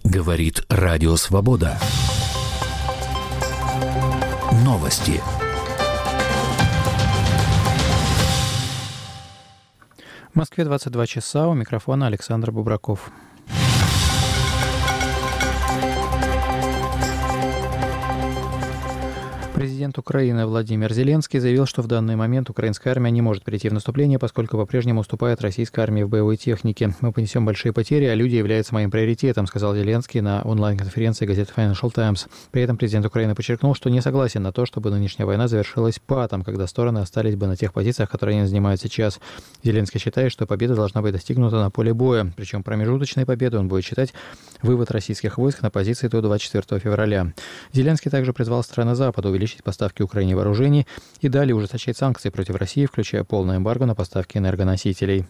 Говорит Радио Свобода. Новости. В Москве 22 часа. У микрофона Александр Бубраков. Президент Украины Владимир Зеленский заявил, что в данный момент украинская армия не может перейти в наступление, поскольку по-прежнему уступает российской армии в боевой технике. «Мы понесем большие потери, а люди являются моим приоритетом», сказал Зеленский на онлайн-конференции газеты Financial Times. При этом президент Украины подчеркнул, что не согласен на то, чтобы нынешняя война завершилась патом, когда стороны остались бы на тех позициях, которые они занимают сейчас. Зеленский считает, что победа должна быть достигнута на поле боя. Причем промежуточной победой он будет считать вывод российских войск на позиции до 24 февраля. Зеленский также призвал страны Запада увеличить поставки Украине вооружений и далее ужесточать санкции против России, включая полное эмбарго на поставки энергоносителей.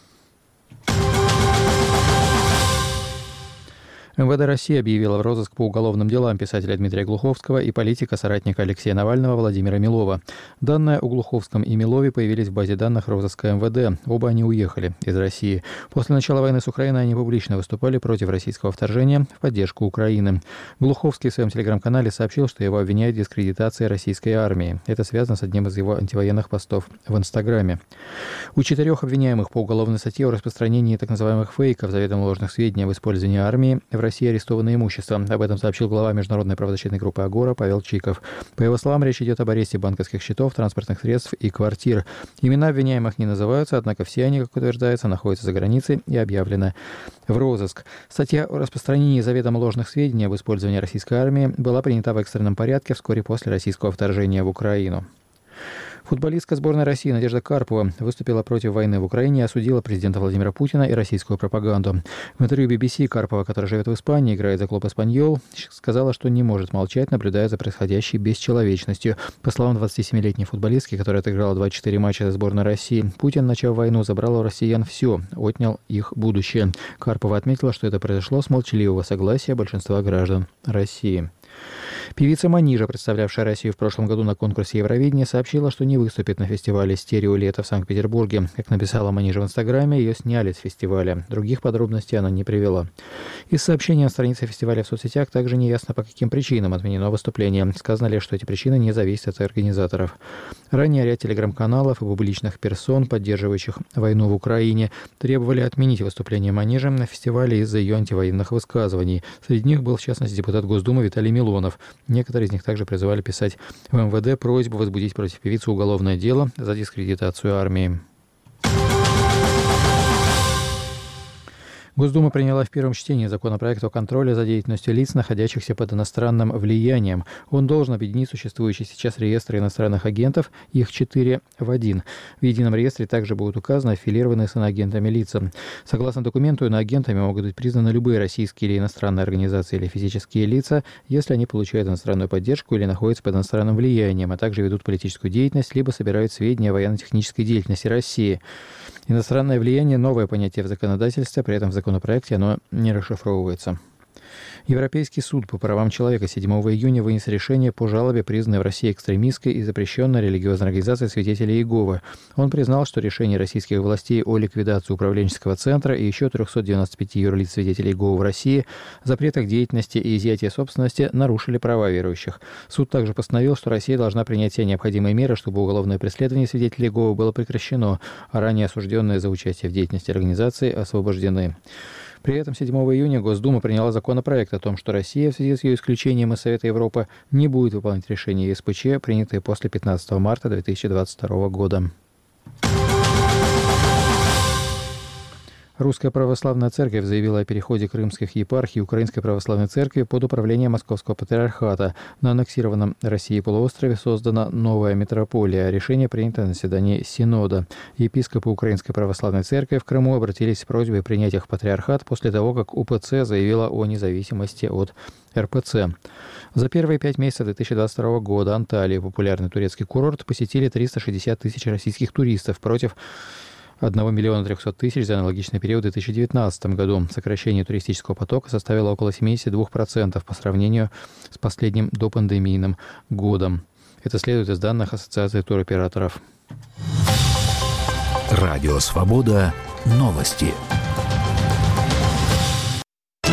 МВД России объявила в розыск по уголовным делам писателя Дмитрия Глуховского и политика-соратника Алексея Навального Владимира Милова. Данные о Глуховском и Милове появились в базе данных розыска МВД. Оба они уехали из России. После начала войны с Украиной они публично выступали против российского вторжения в поддержку Украины. Глуховский в своем телеграм-канале сообщил, что его обвиняют в дискредитации российской армии. Это связано с одним из его антивоенных постов в Инстаграме. У 4 обвиняемых по уголовной статье о распространении так называемых фейков, заведомо ложных сведений об использовании армии в России арестовано имущество. Об этом сообщил глава международной правозащитной группы «Агора» Павел Чиков. По его словам, речь идет об аресте банковских счетов, транспортных средств и квартир. Имена обвиняемых не называются, однако все они, как утверждается, находятся за границей и объявлены в розыск. Статья о распространении заведомо ложных сведений об использовании российской армии была принята в экстренном порядке вскоре после российского вторжения в Украину. Футболистка сборной России Надежда Карпова выступила против войны в Украине и осудила президента Владимира Путина и российскую пропаганду. В интервью BBC Карпова, которая живет в Испании, играет за клуб «Эспаньол», сказала, что не может молчать, наблюдая за происходящей бесчеловечностью. По словам 27-летней футболистки, которая отыграла 24 матча за сборную России, Путин, начав войну, забрал у россиян все, отнял их будущее. Карпова отметила, что это произошло с молчаливого согласия большинства граждан России. Певица Манижа, представлявшая Россию в прошлом году на конкурсе Евровидения, сообщила, что не выступит на фестивале «Стерео лето» в Санкт-Петербурге. Как написала Манижа в Инстаграме, ее сняли с фестиваля. Других подробностей она не привела. Из сообщения на странице фестиваля в соцсетях также не ясно, по каким причинам отменено выступление. Сказано лишь, что эти причины не зависят от организаторов. Ранее ряд телеграм-каналов и публичных персон, поддерживающих войну в Украине, требовали отменить выступление Манижи на фестивале из-за ее антивоенных высказываний. Среди них был, в частности, депутат Госдумы Виталий Милонов. Некоторые из них также призывали писать в МВД просьбу возбудить против певицы уголовное дело за дискредитацию армии. Госдума приняла в первом чтении законопроект о контроле за деятельностью лиц, находящихся под иностранным влиянием. Он должен объединить существующие сейчас реестры иностранных агентов, их 4 в 1. В едином реестре также будут указаны аффилированные с иноагентами лица. Согласно документу, иноагентами могут быть признаны любые российские или иностранные организации или физические лица, если они получают иностранную поддержку или находятся под иностранным влиянием, а также ведут политическую деятельность, либо собирают сведения о военно-технической деятельности России. Иностранное влияние – новое понятие в законодательстве, при этом в законопроекте оно не расшифровывается. Европейский суд по правам человека 7 июня вынес решение по жалобе, признанной в России экстремистской и запрещенной религиозной организацией «Свидетели Иеговы». Он признал, что решение российских властей о ликвидации управленческого центра и еще 395 юрлиц «Свидетелей Иеговы» в России, запретах деятельности и изъятия собственности нарушили права верующих. Суд также постановил, что Россия должна принять все необходимые меры, чтобы уголовное преследование «Свидетелей Иеговы» было прекращено, а ранее осужденные за участие в деятельности организации освобождены. При этом 7 июня Госдума приняла законопроект о том, что Россия в связи с ее исключением из Совета Европы не будет выполнять решения ЕСПЧ, принятые после 15 марта 2022 года. Русская Православная Церковь заявила о переходе крымских епархий Украинской Православной Церкви под управление Московского Патриархата. На аннексированном России полуострове создана новая митрополия. Решение принято на заседании Синода. Епископы Украинской Православной Церкви в Крыму обратились с просьбой принять их в Патриархат после того, как УПЦ заявила о независимости от РПЦ. За первые 5 месяцев 2022 года Анталию, популярный турецкий курорт, посетили 360 тысяч российских туристов против 1 300 000 за аналогичный период в 2019 году. Сокращение туристического потока составило около 72% по сравнению с последним допандемийным годом. Это следует из данных Ассоциации туроператоров. Радио «Свобода». Новости.